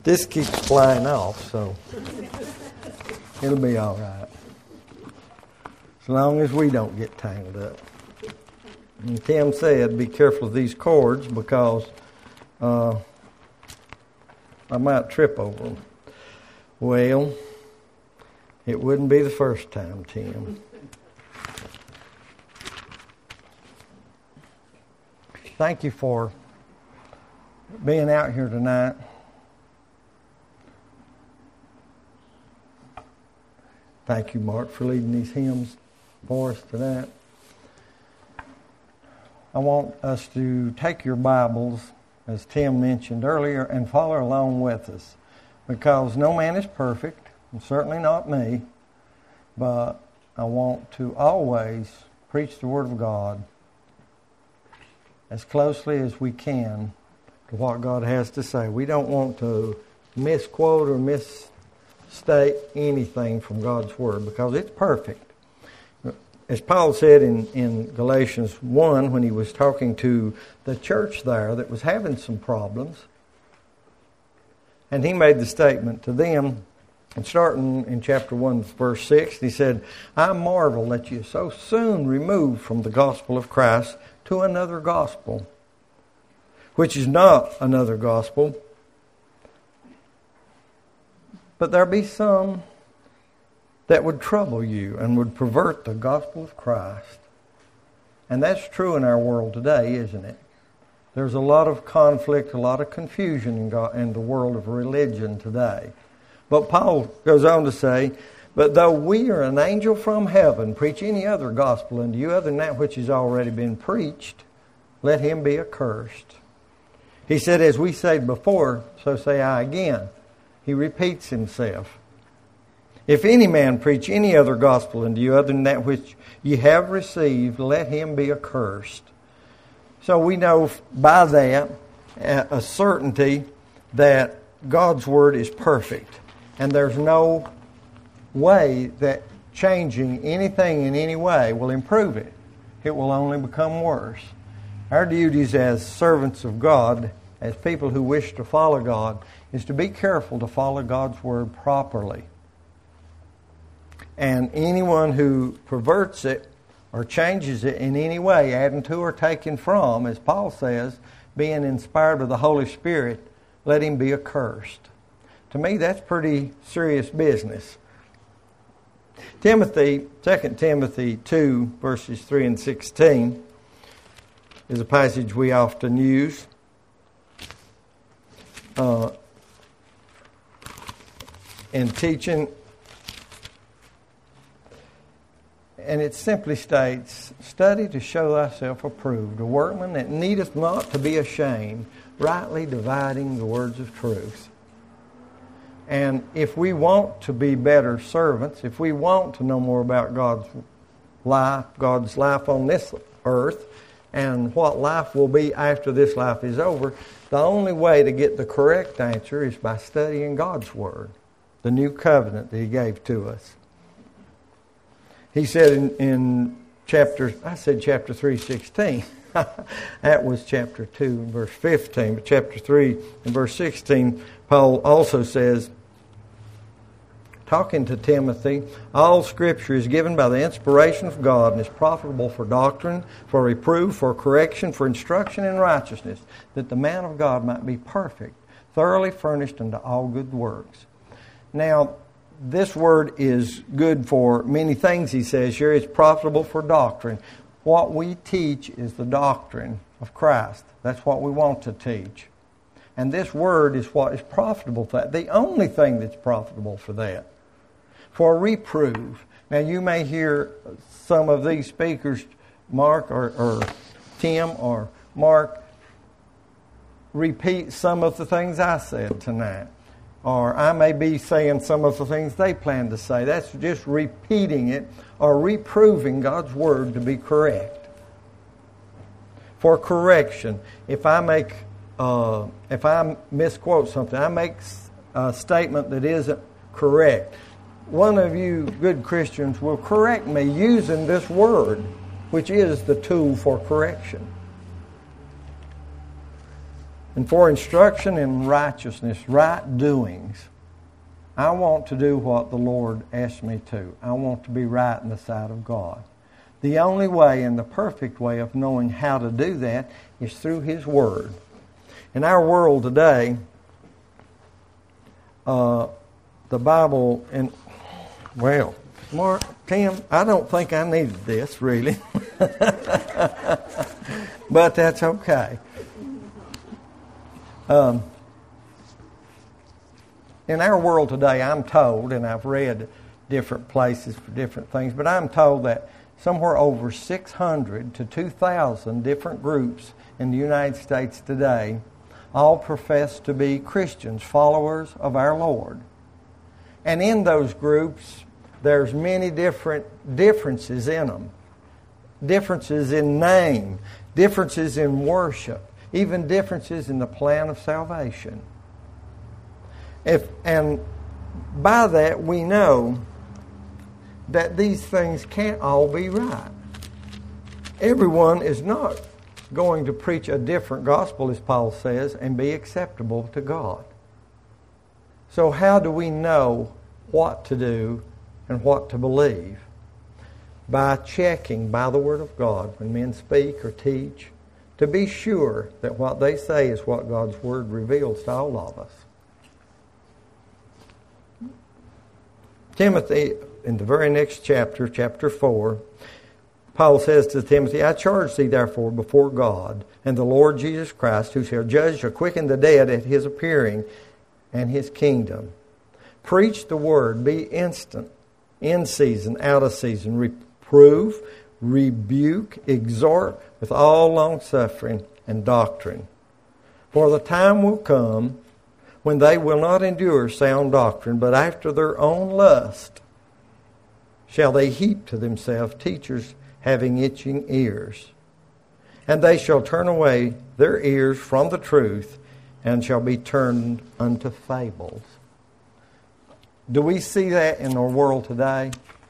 This keeps flying off, so it'll be all right. As long as we don't get tangled up. And Tim said, be careful of these cords because I might trip over them. Well, it wouldn't be the first time, Tim. Thank you for being out here tonight. Thank you, Mark, for leading these hymns for us tonight. I want us to take your Bibles, as Tim mentioned earlier, and follow along with us. Because no man is perfect, and certainly not me, but I want to always preach the Word of God as closely as we can to what God has to say. We don't want to misquote or misstate anything from God's Word because it's perfect. As Paul said in Galatians 1 when he was talking to the church there that was having some problems, and he made the statement to them, and starting in chapter 1, verse 6, he said, I marvel that you so soon removed from the gospel of Christ to another gospel, which is not another gospel, but there be some that would trouble you and would pervert the gospel of Christ. And that's true in our world today, isn't it? There's a lot of conflict, a lot of confusion in the world of religion today. But Paul goes on to say, but though we are an angel from heaven, preach any other gospel unto you other than that which has already been preached, let him be accursed. He said, as we said before, so say I again. He repeats himself. If any man preach any other gospel unto you other than that which ye have received, let him be accursed. So we know by that a certainty that God's Word is perfect. And there's no way that changing anything in any way will improve it. It will only become worse. Our duties as servants of God, as people who wish to follow God, is to be careful to follow God's Word properly. And anyone who perverts it or changes it in any way, adding to or taking from, as Paul says, being inspired by the Holy Spirit, let him be accursed. To me, that's pretty serious business. 2 Timothy 2, verses 3 and 16 is a passage we often use. In teaching. And it simply states, study to show thyself approved, a workman that needeth not to be ashamed, rightly dividing the words of truth. And if we want to be better servants, if we want to know more about God's life on this earth, and what life will be after this life is over, the only way to get the correct answer is by studying God's Word, the new covenant that He gave to us. He said in chapter 3:16. That was chapter 2, verse 15. But chapter 3 and verse 16, Paul also says, talking to Timothy, all Scripture is given by the inspiration of God and is profitable for doctrine, for reproof, for correction, for instruction in righteousness, that the man of God might be perfect, thoroughly furnished unto all good works. Now, this word is good for many things, he says here. It's profitable for doctrine. What we teach is the doctrine of Christ. That's what we want to teach. And this word is what is profitable for that. The only thing that's profitable for that. For reproof. Now you may hear some of these speakers, Mark or Tim or Mark, repeat some of the things I said tonight. Or I may be saying some of the things they plan to say. That's just repeating it or reproving God's Word to be correct. For correction, if I misquote something, I make a statement that isn't correct, one of you good Christians will correct me using this word, which is the tool for correction. And for instruction in righteousness, right doings, I want to do what the Lord asked me to. I want to be right in the sight of God. The only way and the perfect way of knowing how to do that is through His Word. In our world today, the Bible, and well, Tim, I don't think I needed this really, but that's okay. In our world today, I'm told, and I've read different places for different things, but I'm told that somewhere over 600 to 2,000 different groups in the United States today all profess to be Christians, followers of our Lord. And in those groups, there's many different differences in them. Differences in name, differences in worship, even differences in the plan of salvation. And by that we know that these things can't all be right. Everyone is not going to preach a different gospel, as Paul says, and be acceptable to God. So how do we know what to do and what to believe? By checking by the Word of God when men speak or teach, to be sure that what they say is what God's Word reveals to all of us. Timothy, in the very next chapter, chapter 4, Paul says to Timothy, I charge thee therefore before God and the Lord Jesus Christ, who shall judge or quicken the dead at His appearing and His kingdom. Preach the word, be instant, in season, out of season, reprove, rebuke, exhort with all longsuffering and doctrine. For the time will come when they will not endure sound doctrine, but after their own lust shall they heap to themselves teachers having itching ears. And they shall turn away their ears from the truth and shall be turned unto fables. Do we see that in our world today?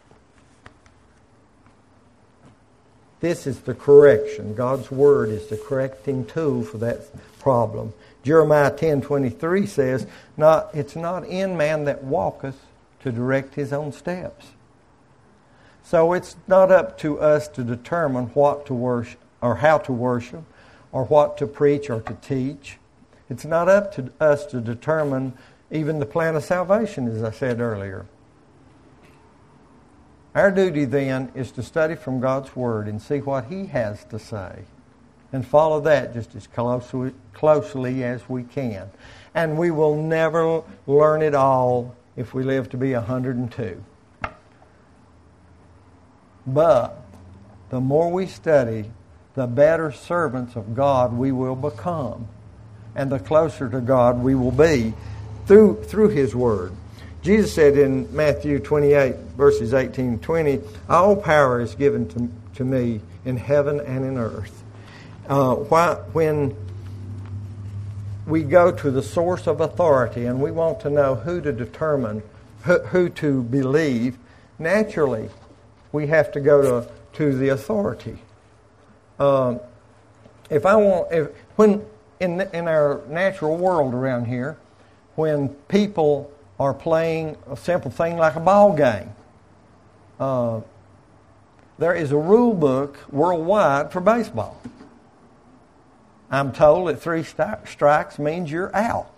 This is the correction. God's Word is the correcting tool for that problem. Jeremiah 10:23 says, it's not in man that walketh to direct his own steps. So it's not up to us to determine what to worship or how to worship or what to preach or to teach. It's not up to us to determine even the plan of salvation, as I said earlier. Our duty then is to study from God's Word and see what He has to say and follow that just as closely as we can. And we will never learn it all if we live to be 102. But the more we study, the better servants of God we will become, and the closer to God we will be through His Word. Jesus said in Matthew 28, verses 18 and 20, all power is given to me in heaven and in earth. When we go to the source of authority and we want to know who to determine, who to believe, naturally we have to go to the authority. When in our natural world around here, when people are playing a simple thing like a ball game, there is a rule book worldwide for baseball. I'm told that 3 strikes means you're out.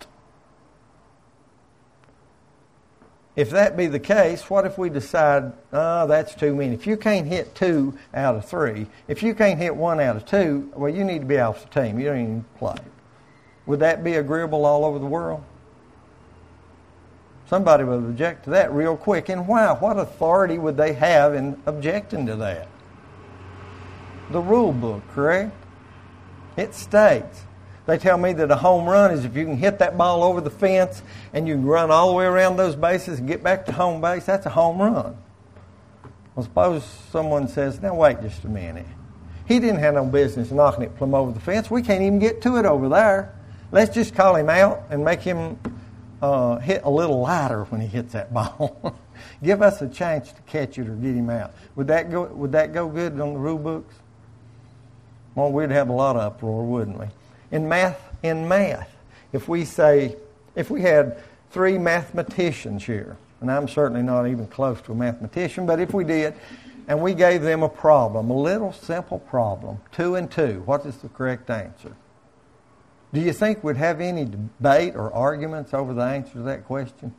If that be the case, what if we decide, that's too many? If you can't hit 2 out of 3, if you can't hit 1 out of 2, well, you need to be off the team. You don't even play. Would that be agreeable all over the world? Somebody would object to that real quick. And why? What authority would they have in objecting to that? The rule book, correct? It states. They tell me that a home run is if you can hit that ball over the fence and you can run all the way around those bases and get back to home base, that's a home run. Well, suppose someone says, now wait just a minute. He didn't have no business knocking it plumb over the fence. We can't even get to it over there. Let's just call him out and make him hit a little lighter when he hits that ball. Give us a chance to catch it or get him out. Would that go good on the rule books? Well, we'd have a lot of uproar, wouldn't we? In Matthew in math. If we had 3 mathematicians here, and I'm certainly not even close to a mathematician, but if we did, and we gave them a problem, a little simple problem, 2 and 2, what is the correct answer? Do you think we'd have any debate or arguments over the answer to that question?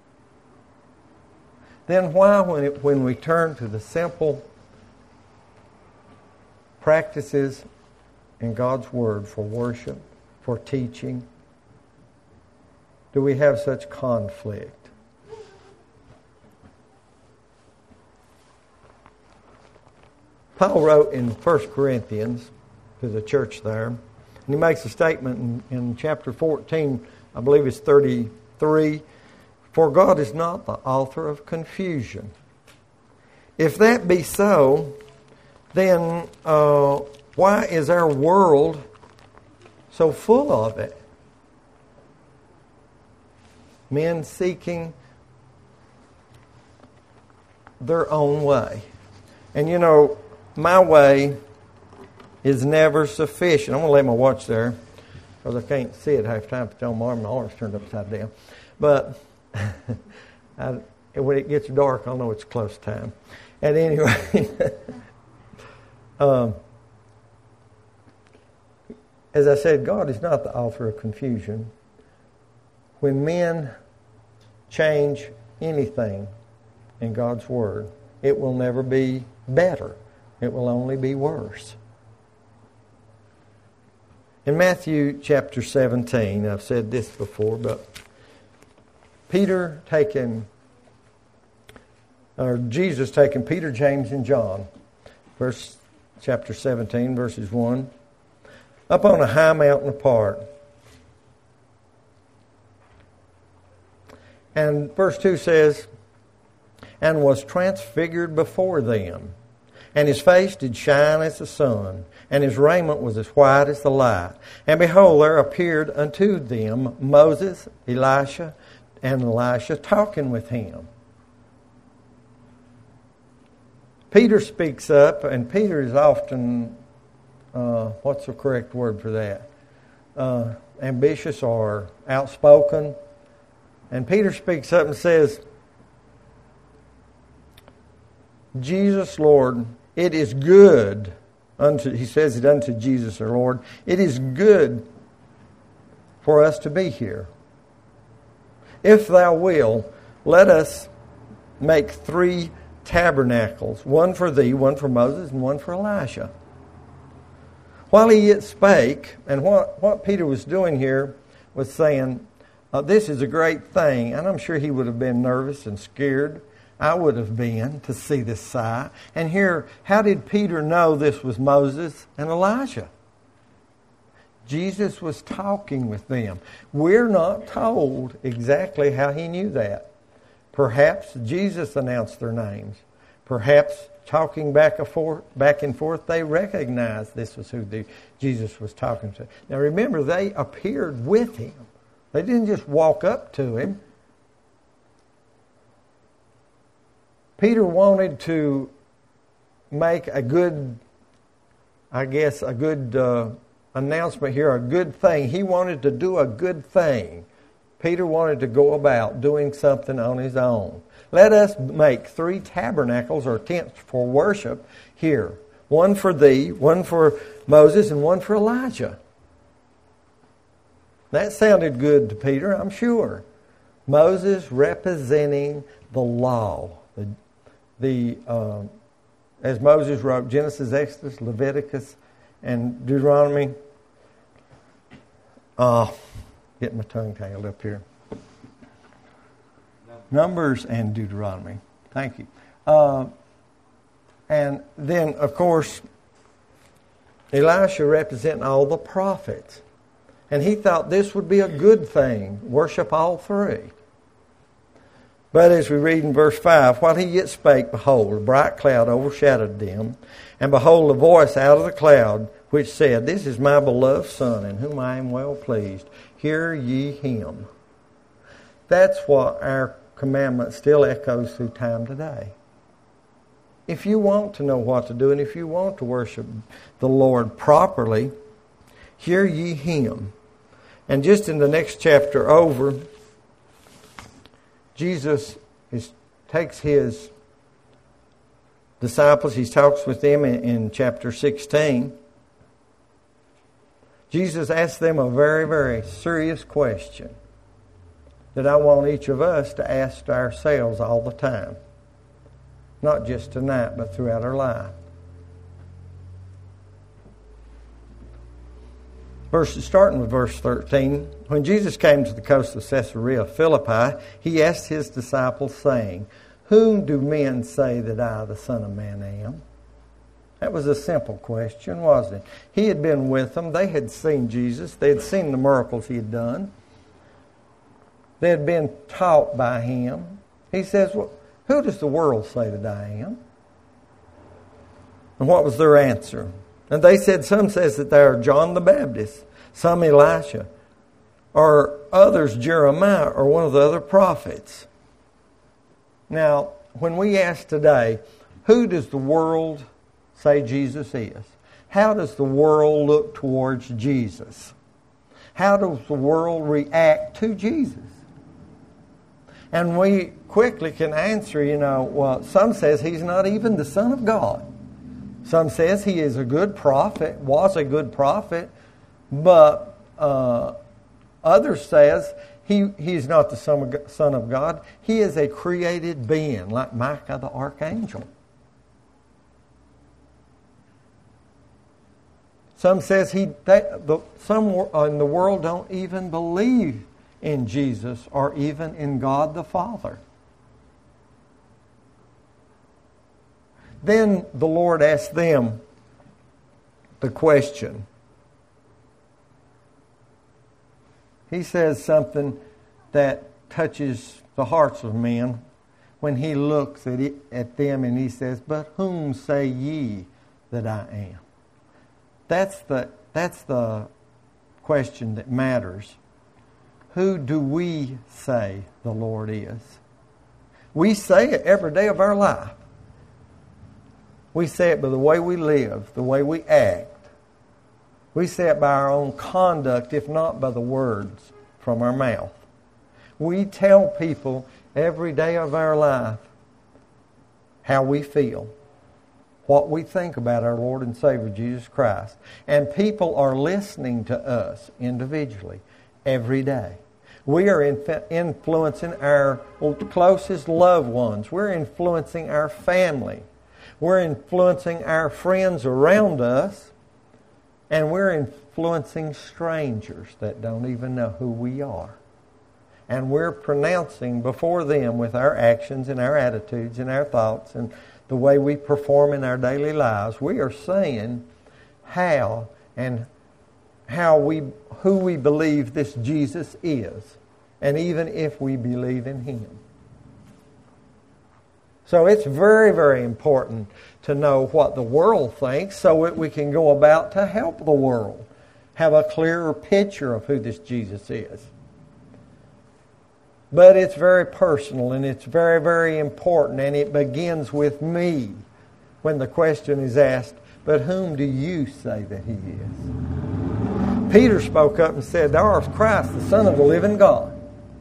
Then why, when we turn to the simple practices in God's Word for worship, for teaching, do we have such conflict? Paul wrote in 1 Corinthians to the church there, and he makes a statement in chapter 14, I believe it's 33, "For God is not the author of confusion." If that be so, then why is our world so full of it? Men seeking their own way. And you know, my way is never sufficient. I'm going to lay my watch there because I can't see it half the time. It's on my arm. My arm's turned upside down. But when it gets dark, I'll know it's close time. And anyway, as I said, God is not the author of confusion. When men change anything in God's Word, it will never be better. It will only be worse. In Matthew chapter 17, I've said this before, but Jesus taking Peter, James, and John, chapter 17, verses 1, up on a high mountain apart. And verse 2 says, "And was transfigured before them, and his face did shine as the sun, and his raiment was as white as the light. And behold, there appeared unto them Moses, Elisha, and Elisha talking with him." Peter speaks up, and Peter is often, what's the correct word for that? Ambitious or outspoken. And Peter speaks up and says, "Jesus, Lord, it is good he says it unto Jesus, our Lord, it is good for us to be here. If thou will, let us make 3 tabernacles, one for thee, one for Moses, and one for Elisha." While he yet spake, and what Peter was doing here was saying, this is a great thing, and I'm sure he would have been nervous and scared. I would have been to see this sight. And here, how did Peter know this was Moses and Elijah? Jesus was talking with them. We're not told exactly how he knew that. Perhaps Jesus announced their names. Perhaps talking back and forth, they recognized this was who Jesus was talking to. Now remember, they appeared with him. They didn't just walk up to him. Peter wanted to make a good announcement here, a good thing. He wanted to do a good thing. Peter wanted to go about doing something on his own. Let us make 3 tabernacles or tents for worship here. One for thee, one for Moses, and one for Elijah. That sounded good to Peter, I'm sure. Moses representing the law. As Moses wrote, Genesis, Exodus, Leviticus, and Deuteronomy. Get my tongue tangled up here. Numbers and Deuteronomy. Thank you. And then, of course, Elisha representing all the prophets. And he thought this would be a good thing. Worship all 3. But as we read in verse 5, while he yet spake, behold, a bright cloud overshadowed them. And behold, a voice out of the cloud, which said, This is my beloved Son, in whom I am well pleased. Hear ye him. That's what our commandment still echoes through time today. If you want to know what to do, and if you want to worship the Lord properly, hear ye him. And just in the next chapter over, Jesus takes his disciples, he talks with them in chapter 16. Jesus asks them a very, very serious question that I want each of us to ask ourselves all the time. Not just tonight, but throughout our life. Starting with verse 13, when Jesus came to the coast of Caesarea Philippi, he asked his disciples, saying, "Whom do men say that I, the Son of Man, am?" That was a simple question, wasn't it? He had been with them. They had seen Jesus. They had seen the miracles he had done. They had been taught by him. He says, "Well, who does the world say that I am?" And what was their answer? And they said, some says that they are John the Baptist, some Elisha, or others Jeremiah, or one of the other prophets. Now, when we ask today, who does the world say Jesus is? How does the world look towards Jesus? How does the world react to Jesus? And we quickly can answer, well, some says he's not even the Son of God. Some says he is a good prophet, was a good prophet, but others says he's not the Son of God. He is a created being, like Micah the archangel. Some says some in the world don't even believe in Jesus or even in God the Father. Then the Lord asked them the question. He says something that touches the hearts of men when he looks at them and he says, "But whom say ye that I am?" That's the question that matters. Who do we say the Lord is? We say it every day of our life. We say it by the way we live, the way we act. We say it by our own conduct, if not by the words from our mouth. We tell people every day of our life how we feel, what we think about our Lord and Savior Jesus Christ. And people are listening to us individually every day. We are influencing our closest loved ones. We're influencing our family. We're influencing our friends around us. And we're influencing strangers that don't even know who we are. And we're pronouncing before them with our actions and our attitudes and our thoughts and the way we perform in our daily lives. We are saying who we believe this Jesus is. And even if we believe in Him. So it's very, very important to know what the world thinks so that we can go about to help the world have a clearer picture of who this Jesus is. But it's very personal and it's very, very important, and it begins with me when the question is asked, "But whom do you say that He is?" Peter spoke up and said, "Thou art Christ, the Son of the living God."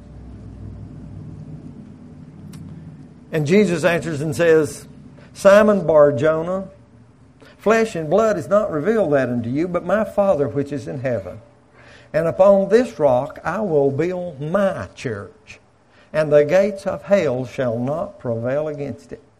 And Jesus answers and says, "Simon Bar-Jonah, flesh and blood has not revealed that unto you, but my Father which is in heaven. And upon this rock I will build my church, and the gates of hell shall not prevail against it."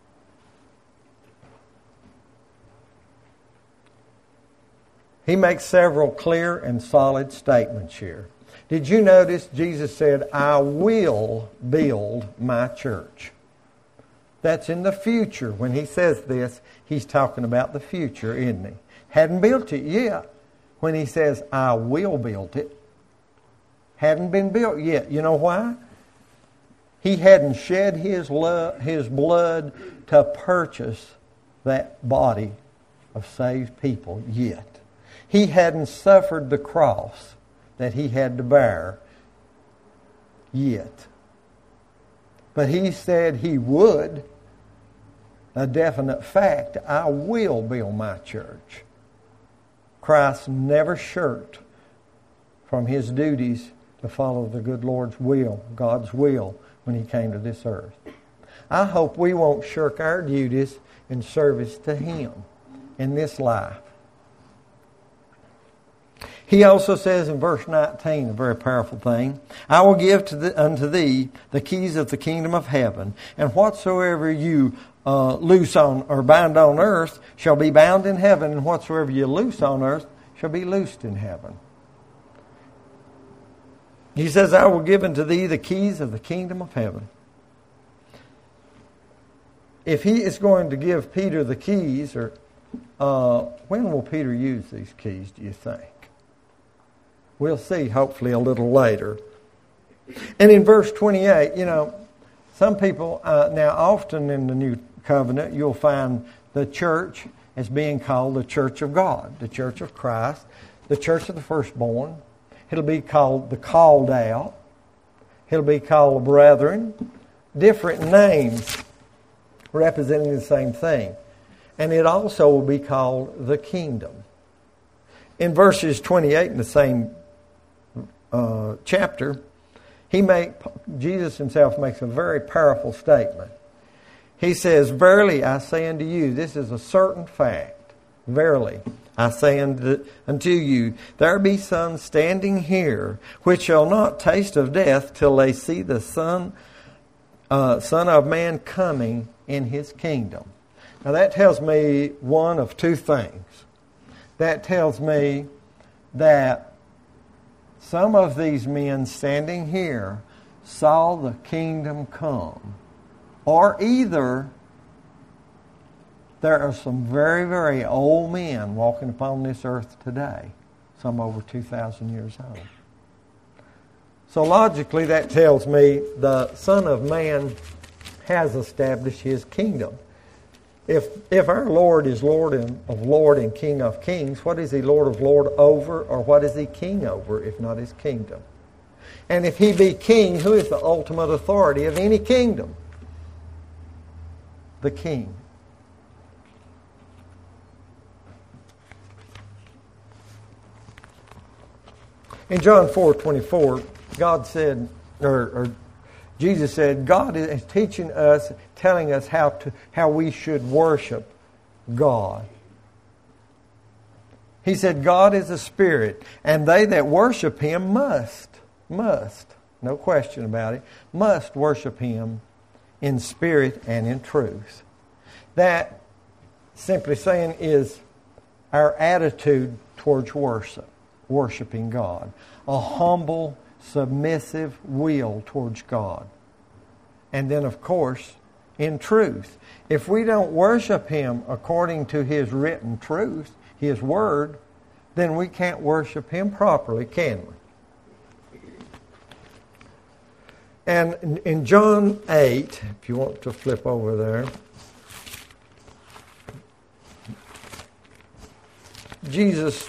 He makes several clear and solid statements here. Did you notice Jesus said, "I will build my church"? That's in the future. When he says this, he's talking about the future, isn't he? Hadn't built it yet. When he says, "I will build it," hadn't been built yet. You know why? He hadn't shed his blood to purchase that body of saved people yet. He hadn't suffered the cross that he had to bear yet. But he said he would. A definite fact, "I will build my church." Christ never shirked from his duties to follow the good Lord's will, God's will, when he came to this earth. I hope we won't shirk our duties in service to him in this life. He also says in verse 19, a very powerful thing, I will give unto thee the keys of the kingdom of heaven, and whatsoever you loose on or bind on earth shall be bound in heaven, and whatsoever you loose on earth shall be loosed in heaven. He says, I will give unto thee the keys of the kingdom of heaven. If he is going to give Peter the keys, or when will Peter use these keys, do you think? We'll see, hopefully, a little later. And in verse 28, some people, now often in the New Covenant, you'll find the church as being called the church of God, the church of Christ, the church of the firstborn. It'll be called the called out. It'll be called the brethren. Different names representing the same thing. And it also will be called the kingdom. In verses 28 in the same chapter, Jesus himself makes a very powerful statement. He says, Verily I say unto you, this is a certain fact. Verily I say unto you, there be some standing here which shall not taste of death till they see the Son of Man coming in his kingdom. Now that tells me one of two things. That tells me that some of these men standing here saw the kingdom come. Or either there are some very, very old men walking upon this earth today, some over 2,000 years old. So logically that tells me the Son of Man has established his kingdom. If our Lord is Lord and King of Kings, what is he Lord of Lord over, or what is he King over, if not his kingdom? And if he be King, who is the ultimate authority of any kingdom? The King. In John 4:24, God said, or Jesus said, God is teaching us, telling us how we should worship God. He said, God is a spirit, and they that worship him must, no question about it, must worship him in spirit and in truth. That, simply saying, is our attitude towards worshiping God. A humble, submissive will towards God. And then, of course, in truth. If we don't worship him according to his written truth, his word, then we can't worship him properly, can we? And in John 8, if you want to flip over there, Jesus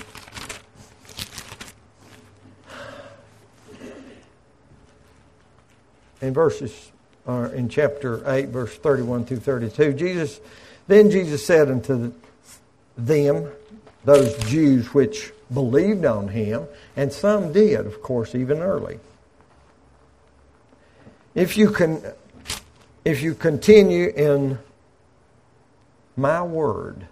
in chapter 8, verse 31 through 32, Jesus said unto them, those Jews which believed on him, and some did, of course, even early. If you continue in my word,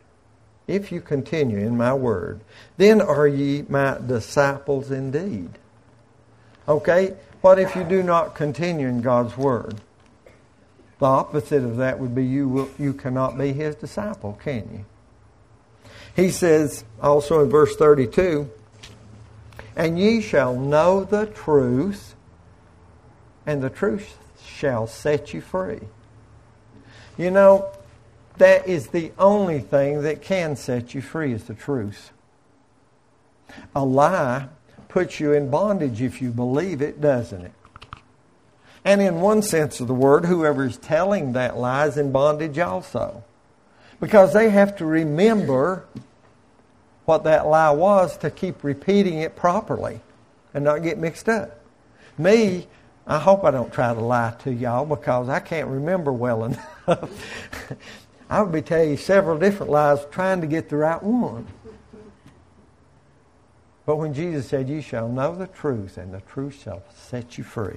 then are ye my disciples indeed. Okay? What if you do not continue in God's word? The opposite of that would be you cannot be his disciple, can you? He says also in verse 32, and ye shall know the truth, and the truth shall set you free. You know, that is the only thing that can set you free, is the truth. A lie puts you in bondage if you believe it, doesn't it? And in one sense of the word, whoever is telling that lie is in bondage also. Because they have to remember what that lie was to keep repeating it properly and not get mixed up. Me, I hope I don't try to lie to y'all because I can't remember well enough. I would be telling you several different lies trying to get the right one. But when Jesus said, "You shall know the truth, and the truth shall set you free."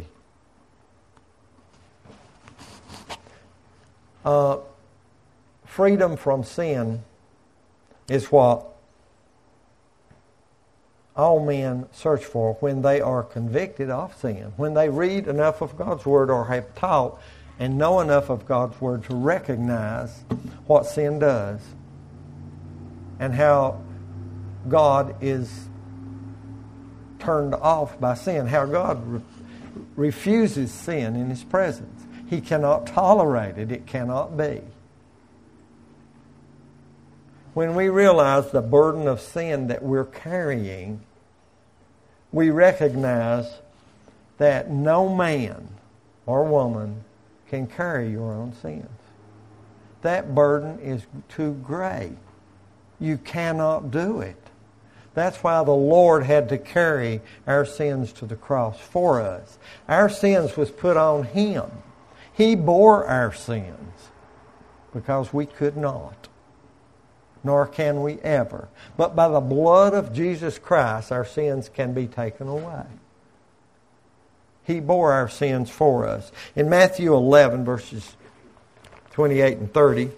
Freedom from sin is what all men search for when they are convicted of sin. When they read enough of God's Word or have taught and know enough of God's Word to recognize what sin does and how God is turned off by sin, how God refuses sin in His presence. He cannot tolerate it. It cannot be. When we realize the burden of sin that we're carrying, we recognize that no man or woman can carry your own sins. That burden is too great. You cannot do it. That's why the Lord had to carry our sins to the cross for us. Our sins was put on Him. He bore our sins because we could not, nor can we ever. But by the blood of Jesus Christ, our sins can be taken away. He bore our sins for us. In Matthew 11, verses 28 and 30,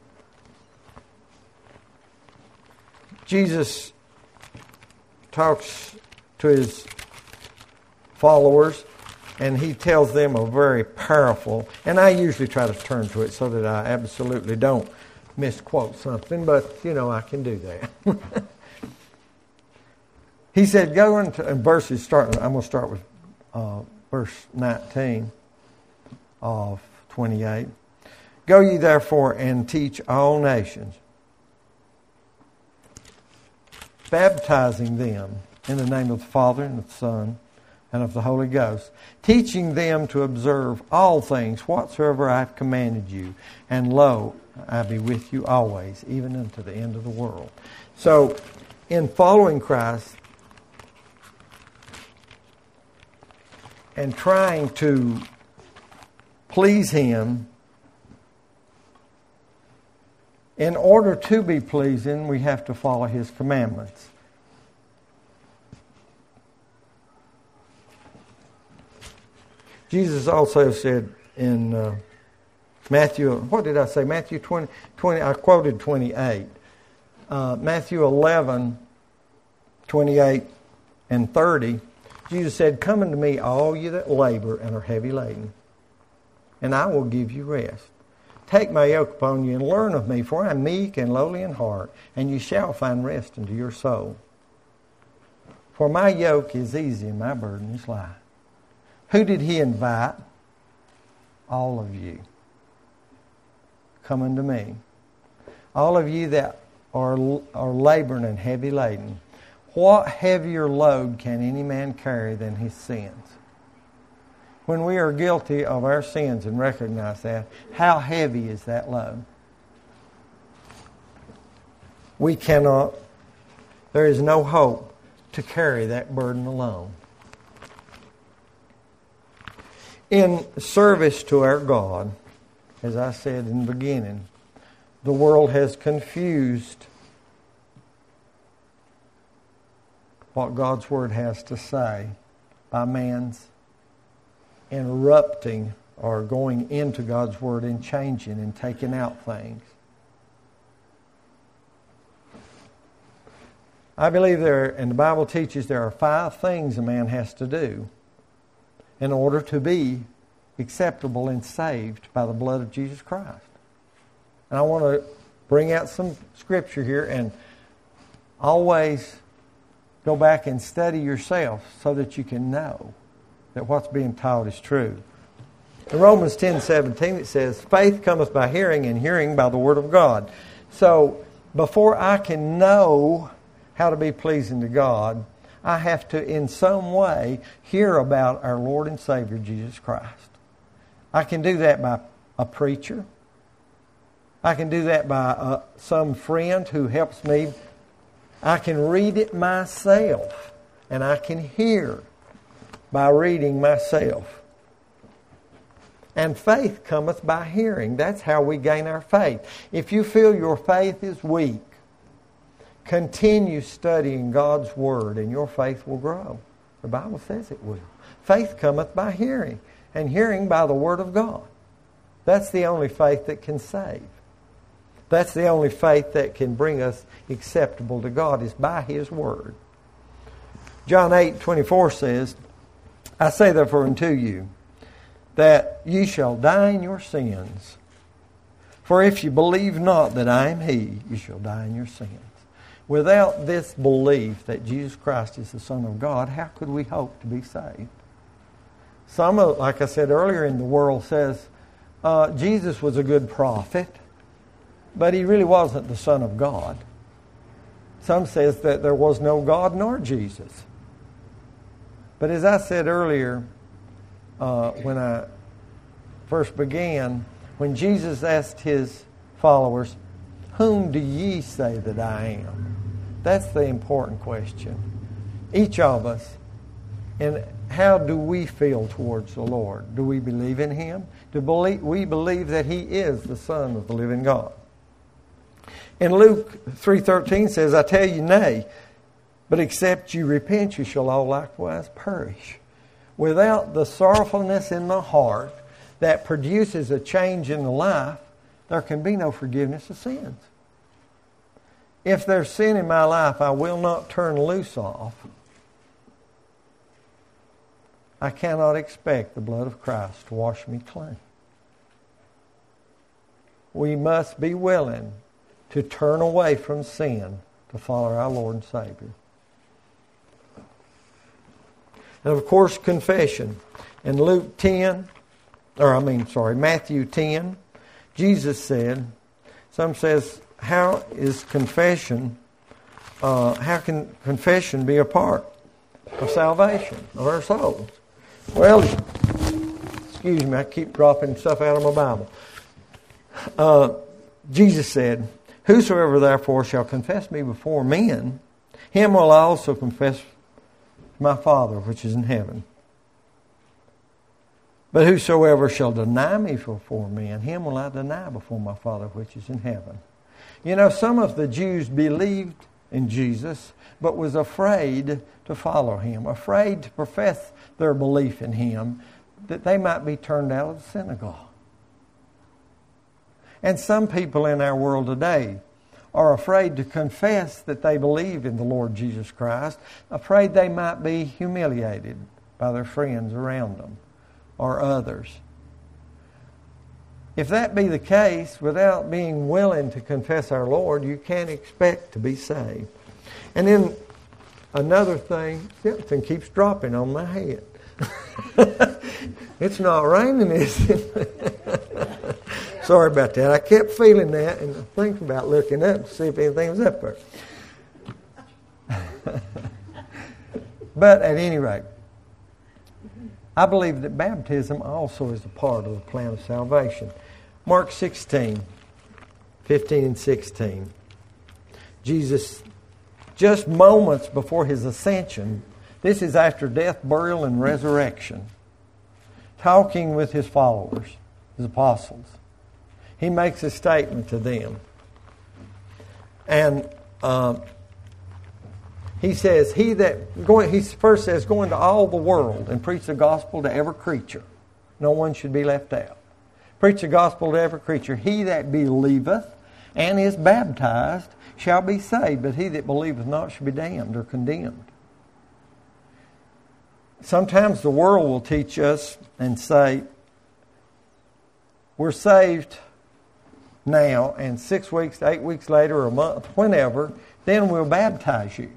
Jesus talks to His followers, and He tells them a very powerful, and I usually try to turn to it so that I absolutely don't misquote something, but, I can do that. He said, go into, and verses starting, I'm going to start with verse 19 of 28. Go ye therefore and teach all nations, baptizing them in the name of the Father and of the Son and of the Holy Ghost, teaching them to observe all things whatsoever I have commanded you. And lo, I be with you always, even unto the end of the world. So, in following Christ and trying to please Him, in order to be pleasing, we have to follow His commandments. Jesus also said in Matthew, what did I say? Matthew 20, I quoted 28. Matthew 11, 28 and 30, Jesus said, "Come unto me, all you that labor and are heavy laden, and I will give you rest. Take my yoke upon you and learn of me, for I am meek and lowly in heart, and you shall find rest unto your soul. For my yoke is easy and my burden is light." Who did He invite? All of you. Come unto me. All of you that are laboring and heavy laden. What heavier load can any man carry than his sins? When we are guilty of our sins and recognize that, how heavy is that load? We cannot, there is no hope to carry that burden alone. In service to our God, as I said in the beginning, the world has confused what God's Word has to say by man's interrupting or going into God's Word and changing and taking out things. I believe and the Bible teaches there are 5 things a man has to do in order to be acceptable and saved by the blood of Jesus Christ. And I want to bring out some scripture here, and always go back and study yourself so that you can know that what's being taught is true. In Romans 10:17 it says, "Faith cometh by hearing, and hearing by the Word of God." So before I can know how to be pleasing to God, I have to in some way hear about our Lord and Savior Jesus Christ. I can do that by a preacher. I can do that by some friend who helps me. I can read it myself, and I can hear by reading myself. And faith cometh by hearing. That's how we gain our faith. If you feel your faith is weak, Continue studying God's Word and your faith will grow. The Bible says it will. Faith cometh by hearing, and hearing by the Word of God. That's the only faith that can save. That's the only faith that can bring us acceptable to God, is by His Word. John 8:24 says, I say therefore unto you, that ye shall die in your sins. For if you believe not that I am He, you shall die in your sins. Without this belief that Jesus Christ is the Son of God, how could we hope to be saved? Some, like I said earlier, in the world says Jesus was a good prophet, but He really wasn't the Son of God. Some says that there was no God nor Jesus. But as I said earlier, when I first began, when Jesus asked His followers, whom do ye say that I am? That's the important question. Each of us. And how do we feel towards the Lord? Do we believe in Him? Do we believe that He is the Son of the living God? And Luke 3:13 says, I tell you, nay, but except you repent, you shall all likewise perish. Without the sorrowfulness in the heart that produces a change in the life, there can be no forgiveness of sins. If there's sin in my life I will not turn loose off, I cannot expect the blood of Christ to wash me clean. We must be willing to turn away from sin to follow our Lord and Savior. And of course, confession. In Matthew 10, Jesus said, some says, how can confession be a part of salvation of our souls? Well, excuse me, I keep dropping stuff out of my Bible. Jesus said, whosoever therefore shall confess me before men, him will I also confess to my Father which is in heaven. But whosoever shall deny me before men, him will I deny before my Father which is in heaven. You know, some of the Jews believed in Jesus, but was afraid to follow Him, afraid to profess their belief in Him, that they might be turned out of the synagogue. And some people in our world today are afraid to confess that they believe in the Lord Jesus Christ, afraid they might be humiliated by their friends around them or others. If that be the case, without being willing to confess our Lord, you can't expect to be saved. And then another thing, something keeps dropping on my head. It's not raining, is it? Sorry about that. I kept feeling that and thinking about looking up to see if anything was up there. But at any rate, I believe that baptism also is a part of the plan of salvation. Mark 16, 15 and 16. Jesus, just moments before His ascension, this is after death, burial, and resurrection, talking with His followers, His apostles. He makes a statement to them. And He says, he first says, go into all the world and preach the gospel to every creature. No one should be left out. Preach the gospel to every creature. He that believeth and is baptized shall be saved, but he that believeth not shall be damned or condemned. Sometimes the world will teach us and say, we're saved now, and 6 weeks to 8 weeks later, or a month, whenever, then we'll baptize you.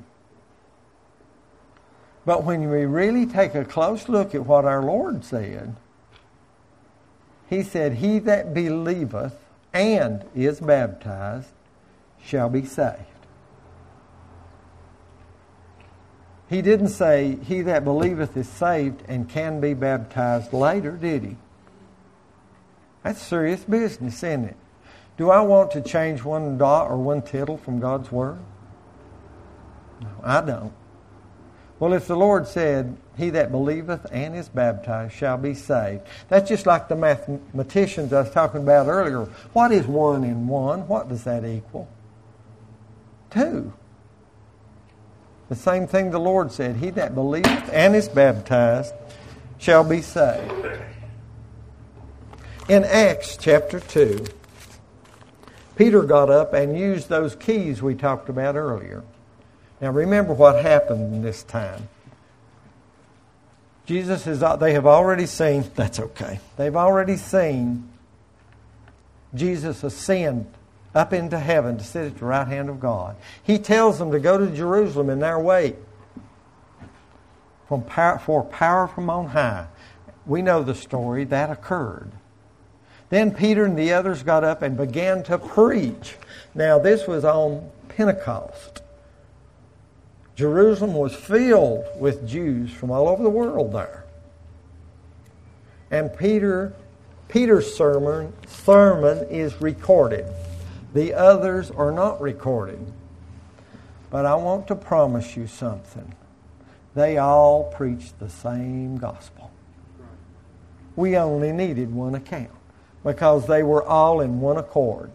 But when we really take a close look at what our Lord said, He said, he that believeth and is baptized shall be saved. He didn't say, he that believeth is saved and can be baptized later, did He? That's serious business, isn't it? Do I want to change one dot or one tittle from God's Word? No, I don't. Well, if the Lord said, he that believeth and is baptized shall be saved. That's just like the mathematicians I was talking about earlier. What is 1 and 1? What does that equal? 2. The same thing the Lord said, he that believeth and is baptized shall be saved. In Acts chapter 2, Peter got up and used those keys we talked about earlier. Now remember what happened in this time. They have already seen, that's okay, they've already seen Jesus ascend up into heaven to sit at the right hand of God. He tells them to go to Jerusalem and there wait for power from on high. We know the story, that occurred. Then Peter and the others got up and began to preach. Now this was on Pentecost. Jerusalem was filled with Jews from all over the world there. And Peter's sermon is recorded. The others are not recorded. But I want to promise you something. They all preached the same gospel. We only needed one account because they were all in one accord.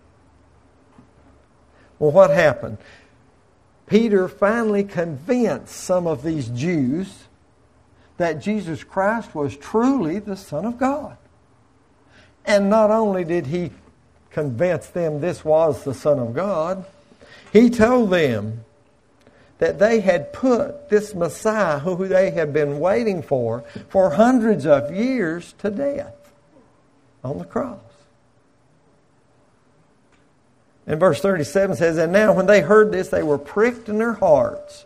Well, what happened? Peter finally convinced some of these Jews that Jesus Christ was truly the Son of God. And not only did he convince them this was the Son of God, he told them that they had put this Messiah, who they had been waiting for hundreds of years, to death on the cross. And verse 37 says, and now when they heard this, they were pricked in their hearts.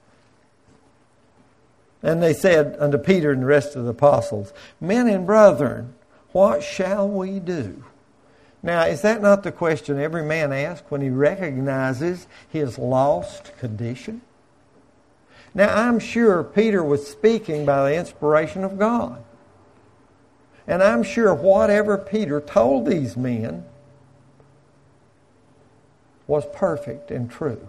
And they said unto Peter and the rest of the apostles, men and brethren, what shall we do? Now, is that not the question every man asks when he recognizes his lost condition? Now, I'm sure Peter was speaking by the inspiration of God. And I'm sure whatever Peter told these men was perfect and true.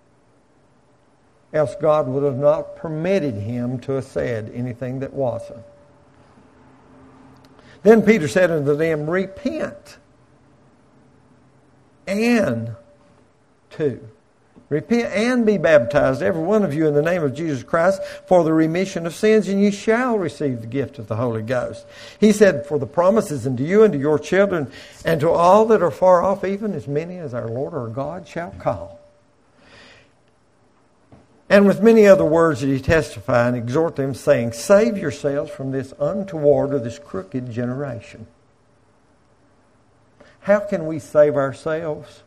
Else God would have not permitted him to have said anything that wasn't. Then Peter said unto them, repent. And repent and be baptized, every one of you, in the name of Jesus Christ, for the remission of sins, and ye shall receive the gift of the Holy Ghost. He said, for the promises unto you and to your children, and to all that are far off, even as many as our Lord our God shall call. And with many other words did he testify and exhort them, saying, save yourselves from this untoward or this crooked generation. How can we save ourselves?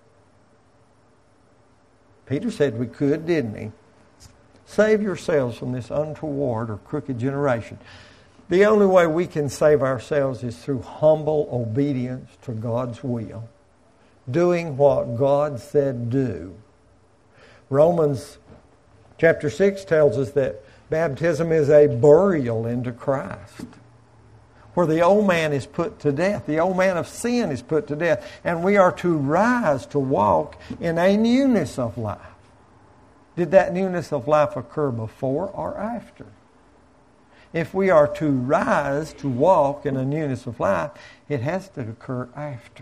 Peter said we could, didn't he? Save yourselves from this untoward or crooked generation. The only way we can save ourselves is through humble obedience to God's will. Doing what God said do. Romans chapter 6 tells us that baptism is a burial into Christ, where the old man is put to death. The old man of sin is put to death. And we are to rise to walk in a newness of life. Did that newness of life occur before or after? If we are to rise to walk in a newness of life, it has to occur after.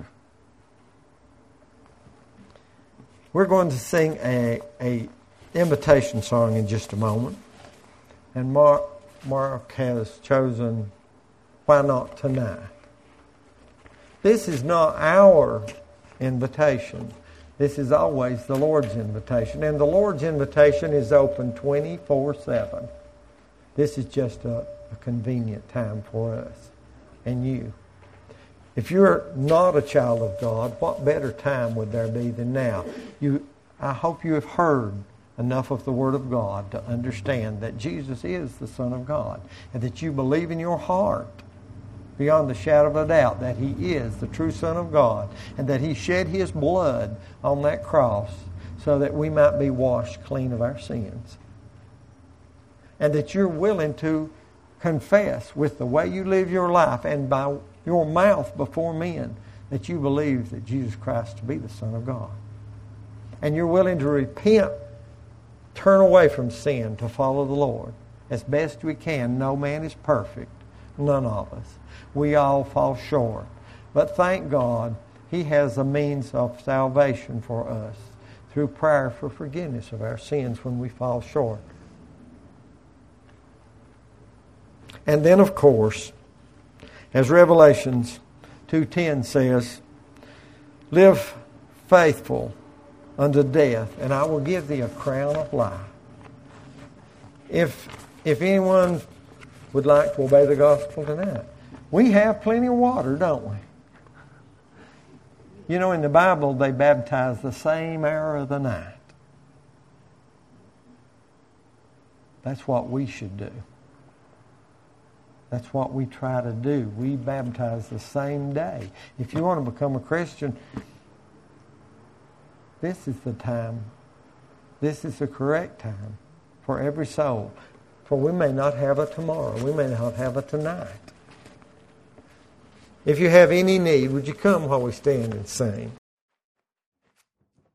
We're going to sing a invitation song in just a moment. And Mark has chosen Why Not Tonight. This is not our invitation. This is always the Lord's invitation. And the Lord's invitation is open 24/7. This is just a convenient time for us and you. If you're not a child of God, what better time would there be than now? I hope you have heard enough of the Word of God to understand that Jesus is the Son of God, and that you believe in your heart, beyond the shadow of a doubt, that He is the true Son of God, and that He shed His blood on that cross so that we might be washed clean of our sins. And that you're willing to confess with the way you live your life and by your mouth before men that you believe that Jesus Christ to be the Son of God. And you're willing to repent, turn away from sin to follow the Lord as best we can. No man is perfect, none of us. We all fall short. But thank God, He has a means of salvation for us through prayer for forgiveness of our sins when we fall short. And then, of course, as Revelations 2:10 says, live faithful unto death, and I will give thee a crown of life. If anyone would like to obey the gospel tonight, we have plenty of water, don't we? You know, in the Bible, they baptize the same hour of the night. That's what we should do. That's what we try to do. We baptize the same day. If you want to become a Christian, this is the time. This is the correct time for every soul. For we may not have it tomorrow. We may not have it tonight. If you have any need, would you come while we stand and sing?